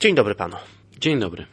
Dzień dobry panu. Dzień dobry.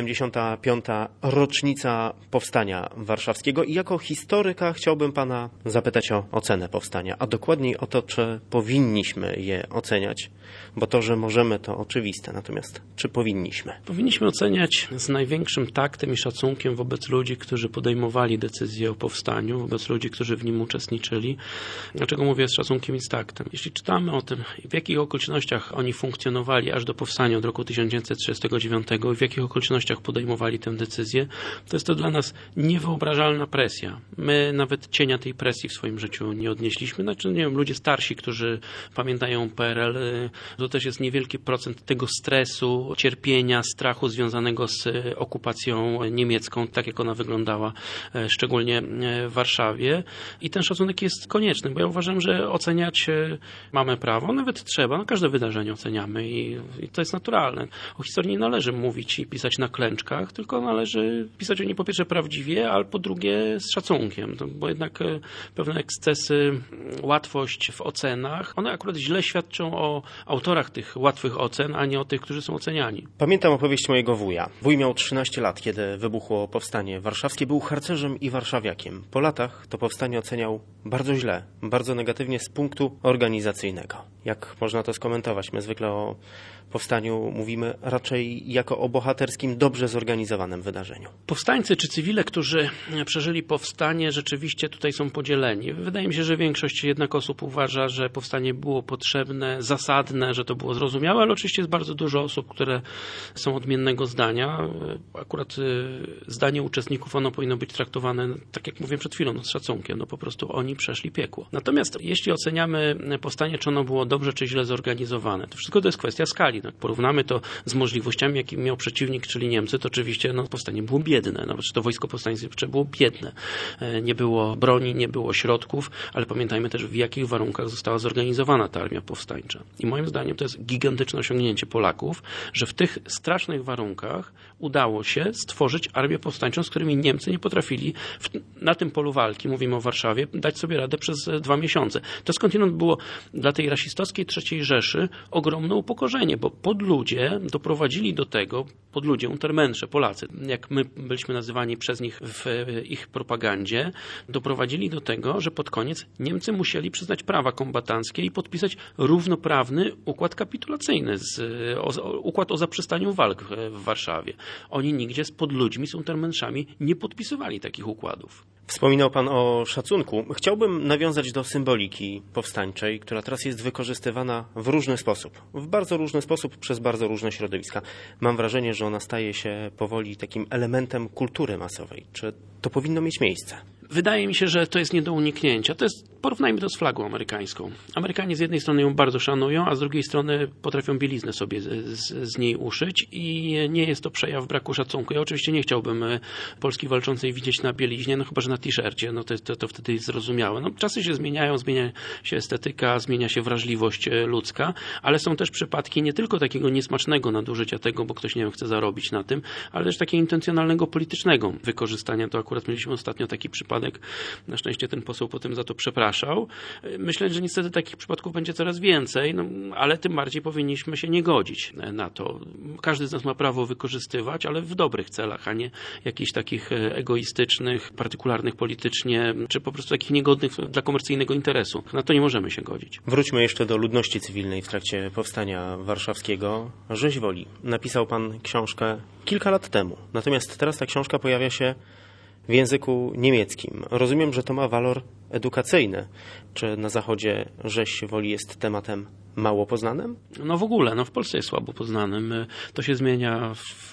75. rocznica Powstania Warszawskiego i jako historyka chciałbym pana zapytać o ocenę powstania, a dokładniej o to, czy powinniśmy je oceniać, bo to, że możemy, to oczywiste, natomiast czy powinniśmy? Powinniśmy oceniać z największym taktem i szacunkiem wobec ludzi, którzy podejmowali decyzje o powstaniu, wobec ludzi, którzy w nim uczestniczyli. Dlaczego mówię z szacunkiem i z taktem? Jeśli czytamy o tym, w jakich okolicznościach oni funkcjonowali aż do powstania od roku 1939 i w jakich okolicznościach podejmowali tę decyzję, to jest to dla nas niewyobrażalna presja. My nawet cienia tej presji w swoim życiu nie odnieśliśmy. Znaczy, nie wiem, ludzie starsi, którzy pamiętają PRL, to też jest niewielki procent tego stresu, cierpienia, strachu związanego z okupacją niemiecką, tak jak ona wyglądała, szczególnie w Warszawie. I ten szacunek jest konieczny, bo ja uważam, że oceniać mamy prawo, nawet trzeba, każde wydarzenie oceniamy i to jest naturalne. O historii nie należy mówić i pisać na klęczkach, tylko należy pisać o niej po pierwsze prawdziwie, ale po drugie z szacunkiem, bo jednak pewne ekscesy, łatwość w ocenach, one akurat źle świadczą o autorach tych łatwych ocen, a nie o tych, którzy są oceniani. Pamiętam opowieść mojego wuja. Wuj miał 13 lat, kiedy wybuchło powstanie warszawskie. Był harcerzem i warszawiakiem. Po latach to powstanie oceniał bardzo źle, bardzo negatywnie z punktu organizacyjnego. Jak można to skomentować? My zwykle o powstaniu mówimy raczej jako o bohaterskim, dobrze zorganizowanym wydarzeniu. Powstańcy czy cywile, którzy przeżyli powstanie, rzeczywiście tutaj są podzieleni. Wydaje mi się, że większość jednak osób uważa, że powstanie było potrzebne, zasadne, że to było zrozumiałe, ale oczywiście jest bardzo dużo osób, które są odmiennego zdania. Akurat zdanie uczestników, ono powinno być traktowane, tak jak mówiłem przed chwilą, z szacunkiem. Po prostu oni przeszli piekło. Natomiast jeśli oceniamy powstanie, czy ono było dobrze, czy źle zorganizowane, to wszystko to jest kwestia skali. Jak porównamy to z możliwościami, jakie miał przeciwnik, czyli Niemcy, to oczywiście powstanie było biedne. Czy to wojsko powstańcze było biedne. Nie było broni, nie było środków, ale pamiętajmy też, w jakich warunkach została zorganizowana ta armia powstańcza. I moim zdaniem to jest gigantyczne osiągnięcie Polaków, że w tych strasznych warunkach udało się stworzyć armię powstańczą, z którymi Niemcy nie potrafili na tym polu walki, mówimy o Warszawie, dać sobie radę przez 2 miesiące. To skądinąd było dla tej rasistowskiej III Rzeszy ogromne upokorzenie, bo podludzie doprowadzili do tego, podludzie, untermensze, Polacy, jak my byliśmy nazywani przez nich w ich propagandzie, doprowadzili do tego, że pod koniec Niemcy musieli przyznać prawa kombatanckie i podpisać równoprawny układ kapitulacyjny, układ o zaprzestaniu walk w Warszawie. Oni nigdzie z podludźmi, z untermenszami nie podpisywali takich układów. Wspominał pan o szacunku. Chciałbym nawiązać do symboliki powstańczej, która teraz jest wykorzystywana w różny sposób. W bardzo różny sposób przez bardzo różne środowiska. Mam wrażenie, że ona staje się powoli takim elementem kultury masowej. Czy to powinno mieć miejsce? Wydaje mi się, że to jest nie do uniknięcia. Porównajmy to z flagą amerykańską. Amerykanie z jednej strony ją bardzo szanują, a z drugiej strony potrafią bieliznę sobie z niej uszyć i nie jest to przejaw braku szacunku. Ja oczywiście nie chciałbym Polski walczącej widzieć na bieliźnie, chyba że na t-shircie, to wtedy jest zrozumiałe. Czasy się zmieniają, zmienia się estetyka, zmienia się wrażliwość ludzka, ale są też przypadki nie tylko takiego niesmacznego nadużycia tego, bo ktoś, nie wiem, chce zarobić na tym, ale też takiego intencjonalnego, politycznego wykorzystania. To akurat mieliśmy ostatnio taki przypadek. Na szczęście ten poseł potem za to przepraszał. Myślę, że niestety takich przypadków będzie coraz więcej, ale tym bardziej powinniśmy się nie godzić na to. Każdy z nas ma prawo wykorzystywać, ale w dobrych celach, a nie jakichś takich egoistycznych, partykularnych politycznie, czy po prostu takich niegodnych dla komercyjnego interesu. Na to nie możemy się godzić. Wróćmy jeszcze do ludności cywilnej w trakcie powstania warszawskiego. Rzeź Woli. Napisał pan książkę kilka lat temu. Natomiast teraz ta książka pojawia się w języku niemieckim. Rozumiem, że to ma walor edukacyjny. Czy na Zachodzie rzeź Woli jest tematem mało poznanym? W ogóle, w Polsce jest słabo poznanym. To się zmienia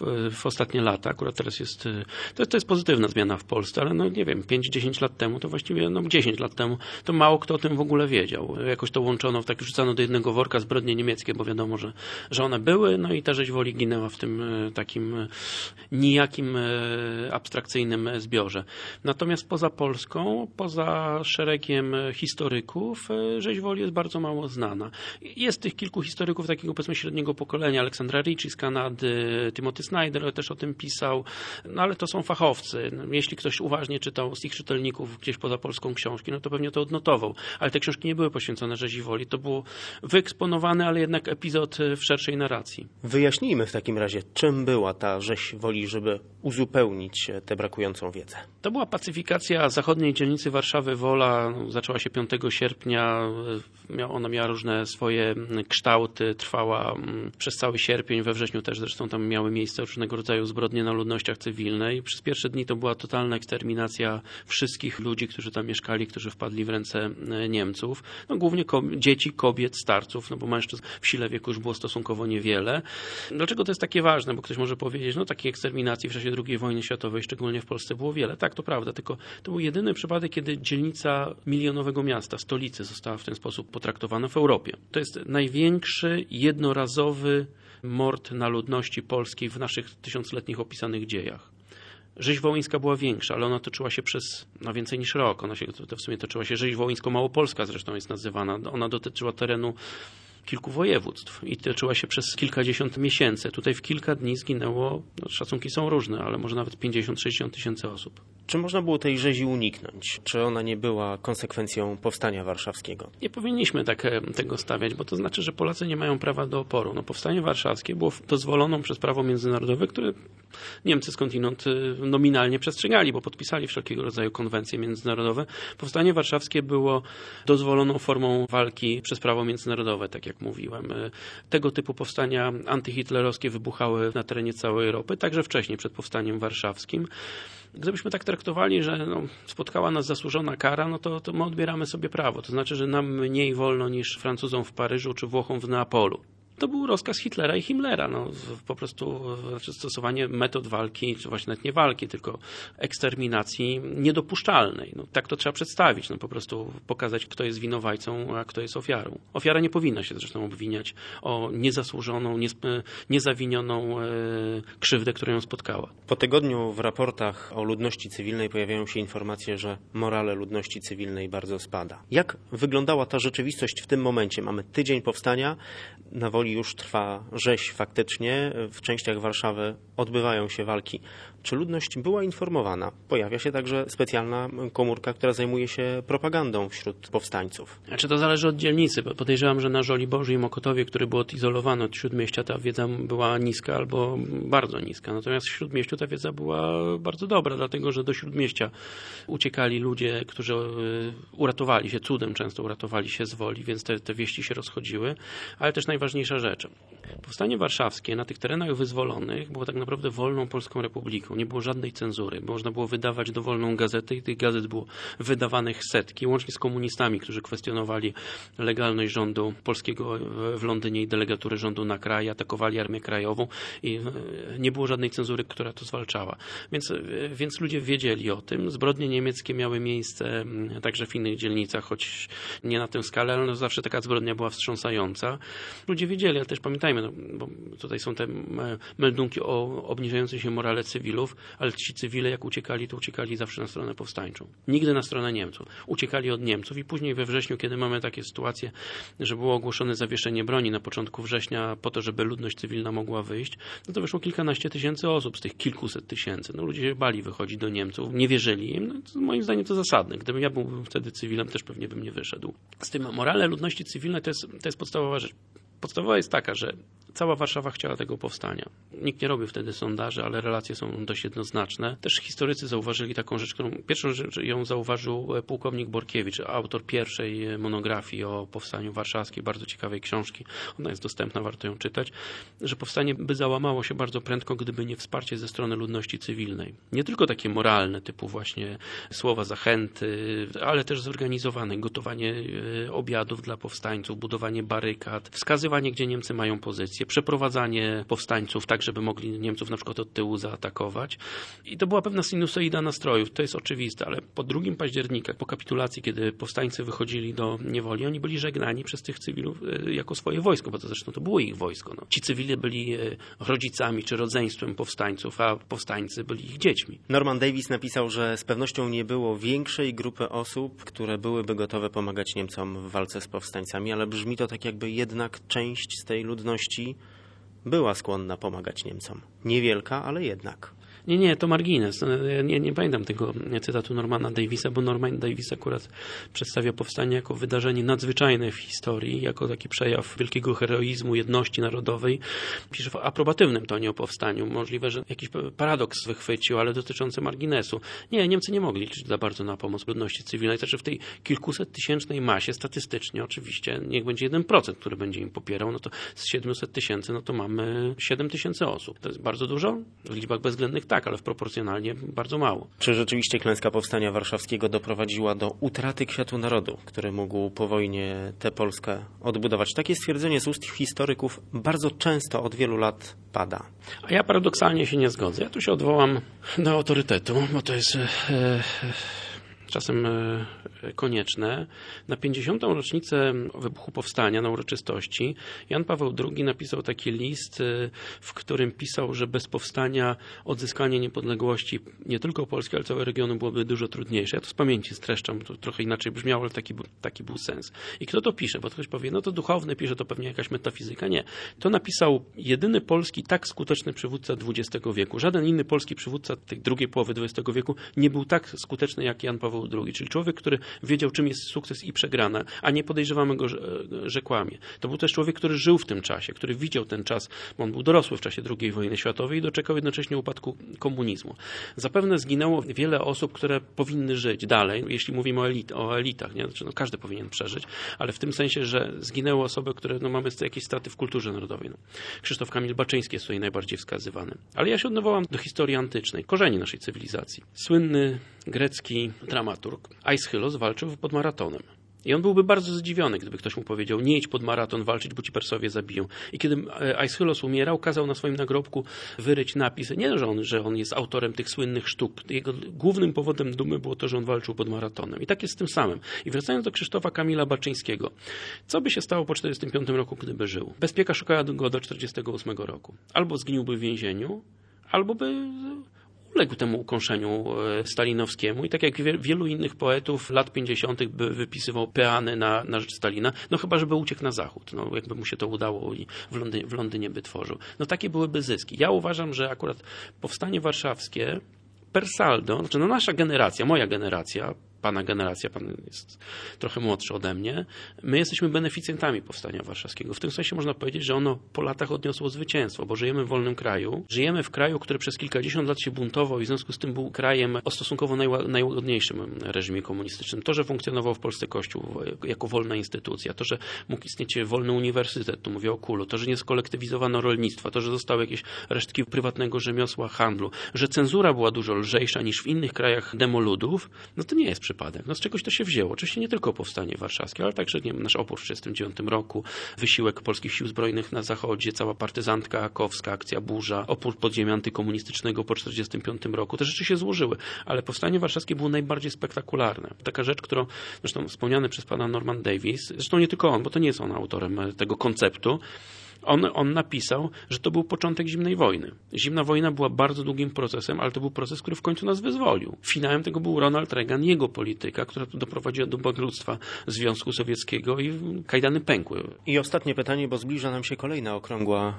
w ostatnie lata. Akurat teraz to jest pozytywna zmiana w Polsce, ale nie wiem, 5-10 lat temu, to właściwie 10 lat temu, to mało kto o tym w ogóle wiedział. Jakoś to łączono, wrzucano do jednego worka zbrodnie niemieckie, bo wiadomo, że one były, i ta rzeź Woli ginęła w tym takim nijakim, abstrakcyjnym zbiorze. Natomiast poza Polską, poza szeregiem historyków, rzeź Woli jest bardzo mało znana. Jest tych kilku historyków takiego, powiedzmy, średniego pokolenia. Alexandra Ritchie z Kanady, Timothy Snyder też o tym pisał, no ale to są fachowcy. Jeśli ktoś uważnie czytał z ich czytelników gdzieś poza Polską książki, no to pewnie to odnotował. Ale te książki nie były poświęcone rzezi woli. To był wyeksponowany, ale jednak epizod w szerszej narracji. Wyjaśnijmy w takim razie, czym była ta rzeź woli, żeby uzupełnić tę brakującą wiedzę. To była pacyfikacja zachodniej dzielnicy Warszawy Wola. Zaczęła się 5 sierpnia. Ona miała różne swoje kształty. Trwała przez cały sierpień. We wrześniu też zresztą tam miały miejsce różnego rodzaju zbrodnie na ludnościach cywilnej. Przez pierwsze dni to była totalna eksterminacja wszystkich ludzi, którzy tam mieszkali, którzy wpadli w ręce Niemców. No, głównie dzieci, kobiet, starców, no bo mężczyzn w sile wieku już było stosunkowo niewiele. Dlaczego to jest takie ważne? Bo ktoś może powiedzieć, no takiej eksterminacji w czasie II wojny światowej, szczególnie w Polsce, było wiele. Tak, to prawda, tylko to był jedyny przypadek, kiedy dzielnica milionowego miasta, stolicy została w ten sposób potraktowana w Europie. To jest największy, jednorazowy mord na ludności polskiej w naszych tysiącletnich opisanych dziejach. Rzeź wołyńska była większa, ale ona toczyła się przez więcej niż rok. To w sumie toczyła się rzeź wołyńsko-małopolska, zresztą jest nazywana. Ona dotyczyła terenu kilku województw i toczyła się przez kilkadziesiąt miesięcy. Tutaj w kilka dni zginęło, no, szacunki są różne, ale może nawet 50-60 tysięcy osób. Czy można było tej rzezi uniknąć? Czy ona nie była konsekwencją powstania warszawskiego? Nie powinniśmy tego stawiać, bo to znaczy, że Polacy nie mają prawa do oporu. No, powstanie warszawskie było dozwoloną przez prawo międzynarodowe, które Niemcy skądinąd nominalnie przestrzegali, bo podpisali wszelkiego rodzaju konwencje międzynarodowe. Powstanie warszawskie było dozwoloną formą walki przez prawo międzynarodowe, tak jak mówiłem. Tego typu powstania antyhitlerowskie wybuchały na terenie całej Europy, także wcześniej, przed powstaniem warszawskim. Gdybyśmy tak traktowali, że spotkała nas zasłużona kara, no to my odbieramy sobie prawo. To znaczy, że nam mniej wolno niż Francuzom w Paryżu czy Włochom w Neapolu. To był rozkaz Hitlera i Himmlera. Po prostu stosowanie metod walki, czy właśnie nawet nie walki, tylko eksterminacji niedopuszczalnej. Tak to trzeba przedstawić. Po prostu pokazać, kto jest winowajcą, a kto jest ofiarą. Ofiara nie powinna się zresztą obwiniać o niezasłużoną, niezawinioną krzywdę, która ją spotkała. Po tygodniu w raportach o ludności cywilnej pojawiają się informacje, że morale ludności cywilnej bardzo spada. Jak wyglądała ta rzeczywistość w tym momencie? Mamy tydzień powstania, na Woli już trwa rzeź faktycznie, w częściach Warszawy odbywają się walki. Czy ludność była informowana? Pojawia się także specjalna komórka, która zajmuje się propagandą wśród powstańców. Znaczy to zależy od dzielnicy. Podejrzewam, że na Żoliborzu i Mokotowie, który był odizolowany od Śródmieścia, ta wiedza była niska albo bardzo niska. Natomiast w Śródmieściu ta wiedza była bardzo dobra, dlatego że do Śródmieścia uciekali ludzie, którzy uratowali się, cudem często uratowali się z Woli, więc te wieści się rozchodziły. Ale też najważniejsza rzecz. Powstanie warszawskie na tych terenach wyzwolonych było tak naprawdę wolną Polską Republiką. Nie było żadnej cenzury. Można było wydawać dowolną gazetę i tych gazet było wydawanych setki, łącznie z komunistami, którzy kwestionowali legalność rządu polskiego w Londynie i delegatury rządu na kraj, atakowali Armię Krajową i nie było żadnej cenzury, która to zwalczała. Więc ludzie wiedzieli o tym. Zbrodnie niemieckie miały miejsce także w innych dzielnicach, choć nie na tę skalę, ale zawsze taka zbrodnia była wstrząsająca. Ludzie wiedzieli, ale też pamiętajmy, bo tutaj są te meldunki o obniżającej się morale cywilów, ale ci cywile jak uciekali, to uciekali zawsze na stronę powstańczą. Nigdy na stronę Niemców. Uciekali od Niemców i później we wrześniu, kiedy mamy takie sytuacje, że było ogłoszone zawieszenie broni na początku września po to, żeby ludność cywilna mogła wyjść, no to wyszło kilkanaście tysięcy osób z tych kilkuset tysięcy. Ludzie się bali wychodzić do Niemców, nie wierzyli im. Moim zdaniem to zasadne. Gdybym ja był wtedy cywilem, też pewnie bym nie wyszedł. Z tym morale ludności cywilnej to jest podstawowa rzecz. Podstawowa jest taka, że cała Warszawa chciała tego powstania. Nikt nie robił wtedy sondaży, ale relacje są dość jednoznaczne. Też historycy zauważyli taką rzecz, pierwszą rzecz ją zauważył pułkownik Borkiewicz, autor pierwszej monografii o powstaniu warszawskim, bardzo ciekawej książki. Ona jest dostępna, warto ją czytać, że powstanie by załamało się bardzo prędko, gdyby nie wsparcie ze strony ludności cywilnej. Nie tylko takie moralne, typu właśnie słowa zachęty, ale też zorganizowane, gotowanie obiadów dla powstańców, budowanie barykad, wskazy pokazywanie, gdzie Niemcy mają pozycję, przeprowadzanie powstańców tak, żeby mogli Niemców na przykład od tyłu zaatakować. I to była pewna sinusoida nastrojów, to jest oczywiste, ale po 2 października, po kapitulacji, kiedy powstańcy wychodzili do niewoli, oni byli żegnani przez tych cywilów jako swoje wojsko, bo to zresztą to było ich wojsko. No. Ci cywile byli rodzicami czy rodzeństwem powstańców, a powstańcy byli ich dziećmi. Norman Davies napisał, że z pewnością nie było większej grupy osób, które byłyby gotowe pomagać Niemcom w walce z powstańcami, ale brzmi to tak, jakby jednak część z tej ludności była skłonna pomagać Niemcom. Niewielka, ale jednak. Nie, to margines. Nie pamiętam tego cytatu Normana Daviesa, bo Norman Davies akurat przedstawia powstanie jako wydarzenie nadzwyczajne w historii, jako taki przejaw wielkiego heroizmu, jedności narodowej. Pisze w aprobatywnym tonie o powstaniu. Możliwe, że jakiś paradoks wychwycił, ale dotyczący marginesu. Nie, Niemcy nie mogli liczyć za bardzo na pomoc ludności cywilnej. Znaczy w tej kilkusettysięcznej masie statystycznie oczywiście niech będzie 1%, który będzie im popierał, no to z 700 000, no to mamy 7 000 osób. To jest bardzo dużo? W liczbach bezwzględnych tak, ale proporcjonalnie bardzo mało. Czy rzeczywiście klęska Powstania Warszawskiego doprowadziła do utraty kwiatu narodu, który mógł po wojnie tę Polskę odbudować? Takie stwierdzenie z ust historyków bardzo często od wielu lat pada. A ja paradoksalnie się nie zgodzę. Ja tu się odwołam do autorytetu, bo to jest czasem konieczne. Na 50. rocznicę wybuchu powstania, na uroczystości, Jan Paweł II napisał taki list, w którym pisał, że bez powstania odzyskanie niepodległości nie tylko Polski, ale całego regionu byłoby dużo trudniejsze. Ja to z pamięci streszczam, to trochę inaczej brzmiało, ale taki był sens. I kto to pisze? Bo ktoś powie, no to duchowny pisze, to pewnie jakaś metafizyka. Nie. To napisał jedyny polski tak skuteczny przywódca XX wieku. Żaden inny polski przywódca tej drugiej połowy XX wieku nie był tak skuteczny jak Jan Paweł II, czyli człowiek, który wiedział, czym jest sukces i przegrana, a nie podejrzewamy go, że kłamie. To był też człowiek, który żył w tym czasie, który widział ten czas, bo on był dorosły w czasie II wojny światowej i doczekał jednocześnie upadku komunizmu. Zapewne zginęło wiele osób, które powinny żyć dalej, jeśli mówimy o elitach, nie? Znaczy, każdy powinien przeżyć, ale w tym sensie, że zginęły osoby, które mamy jakieś straty w kulturze narodowej. Krzysztof Kamil Baczyński jest tutaj najbardziej wskazywany. Ale ja się odwołam do historii antycznej, korzeni naszej cywilizacji. Słynny grecki dramaturg Aeschylos walczył pod Maratonem. I on byłby bardzo zdziwiony, gdyby ktoś mu powiedział, nie idź pod maraton walczyć, bo ci Persowie zabiją. I kiedy Aeschylos umierał, kazał na swoim nagrobku wyryć napis, nie, że on jest autorem tych słynnych sztuk. Jego głównym powodem dumy było to, że on walczył pod maratonem. I tak jest z tym samym. I wracając do Krzysztofa Kamila Baczyńskiego. Co by się stało po 1945 roku, gdyby żył? Bezpieka szukała go do 1948 roku. Albo zgniłby w więzieniu, albo by uległ temu ukąszeniu stalinowskiemu i tak jak wielu innych poetów lat 50. by wypisywał peany na rzecz Stalina, no chyba, żeby uciekł na zachód. No jakby mu się to udało i w Londynie by tworzył. No takie byłyby zyski. Ja uważam, że akurat powstanie warszawskie per saldo, znaczy no nasza generacja, moja generacja, pana generacja, pan jest trochę młodszy ode mnie, my jesteśmy beneficjentami powstania warszawskiego. W tym sensie można powiedzieć, że ono po latach odniosło zwycięstwo, bo żyjemy w wolnym kraju. Żyjemy w kraju, który przez kilkadziesiąt lat się buntował i w związku z tym był krajem o stosunkowo najłagodniejszym reżimie komunistycznym. To, że funkcjonował w Polsce Kościół jako wolna instytucja, to, że mógł istnieć wolny uniwersytet, tu mówię o KUL-u, to, że nie skolektywizowano rolnictwa, to, że zostały jakieś resztki prywatnego rzemiosła, handlu, że cenzura była dużo lżejsza niż w innych krajach demoludów, no to nie jest przypadek. No z czegoś to się wzięło. Oczywiście nie tylko powstanie warszawskie, ale także nasz opór w 1939 roku, wysiłek polskich sił zbrojnych na zachodzie, cała partyzantka akowska, akcja Burza, opór podziemia antykomunistycznego po 1945 roku. Te rzeczy się złożyły, ale powstanie warszawskie było najbardziej spektakularne. Taka rzecz, którą zresztą wspomniany przez pana Norman Davies, zresztą nie tylko on, bo to nie jest on autorem tego konceptu, on napisał, że to był początek zimnej wojny. Zimna wojna była bardzo długim procesem, ale to był proces, który w końcu nas wyzwolił. Finałem tego był Ronald Reagan, jego polityka, która doprowadziła do bankructwa Związku Sowieckiego i kajdany pękły. I ostatnie pytanie, bo zbliża nam się kolejna okrągła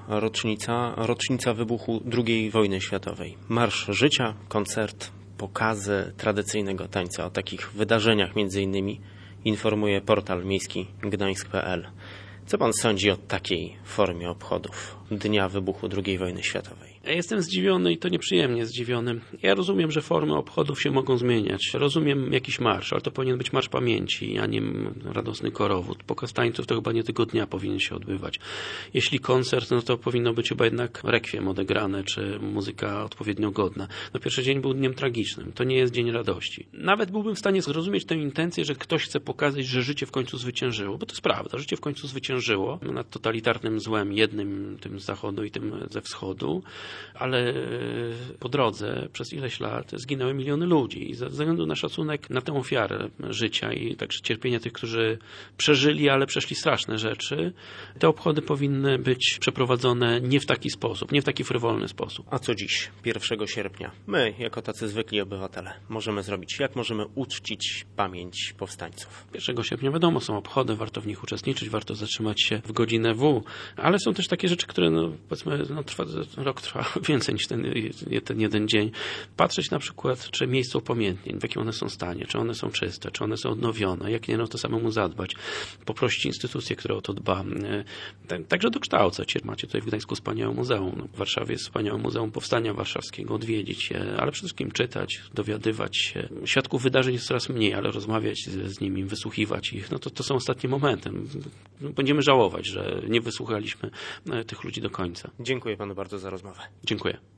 rocznica wybuchu II wojny światowej. Marsz Życia, koncert, pokazy tradycyjnego tańca. O takich wydarzeniach między innymi informuje portal miejski gdańsk.pl. Co pan sądzi o takiej formie obchodów? dnia wybuchu II wojny światowej? Ja jestem zdziwiony i to nieprzyjemnie zdziwiony. Ja rozumiem, że formy obchodów się mogą zmieniać. Rozumiem jakiś marsz, ale to powinien być marsz pamięci, a nie radosny korowód. Pokaz tańców to chyba nie tego dnia powinien się odbywać. Jeśli koncert, no to powinno być chyba jednak rekwiem odegrane, czy muzyka odpowiednio godna. No pierwszy dzień był dniem tragicznym. To nie jest dzień radości. Nawet byłbym w stanie zrozumieć tę intencję, że ktoś chce pokazać, że życie w końcu zwyciężyło, bo to jest prawda. Życie w końcu zwyciężyło nad totalitarnym złem, jednym tym z zachodu i tym ze wschodu, ale po drodze przez ileś lat zginęły miliony ludzi i ze względu na szacunek na tę ofiarę życia i także cierpienia tych, którzy przeżyli, ale przeszli straszne rzeczy, te obchody powinny być przeprowadzone nie w taki sposób, nie w taki frywolny sposób. A co dziś, 1 sierpnia? My, jako tacy zwykli obywatele, możemy zrobić? Jak możemy uczcić pamięć powstańców? 1 sierpnia wiadomo, są obchody, warto w nich uczestniczyć, warto zatrzymać się w godzinę W, ale są też takie rzeczy, które powiedzmy, rok trwa więcej niż ten jeden dzień. Patrzeć na przykład, czy miejsca upamiętnień, w jakim one są stanie, czy one są czyste, czy one są odnowione, jak nie, no to samemu zadbać, poprosić instytucję, która o to dba. Także dokształcać. Macie tutaj w Gdańsku wspaniałe muzeum, w Warszawie jest wspaniałe Muzeum Powstania Warszawskiego, odwiedzić je, ale przede wszystkim czytać, dowiadywać się. Świadków wydarzeń jest coraz mniej, ale rozmawiać z nimi, wysłuchiwać ich, no to są ostatnie momenty. Będziemy żałować, że nie wysłuchaliśmy tych ludzi do końca. Dziękuję panu bardzo za rozmowę. Dziękuję.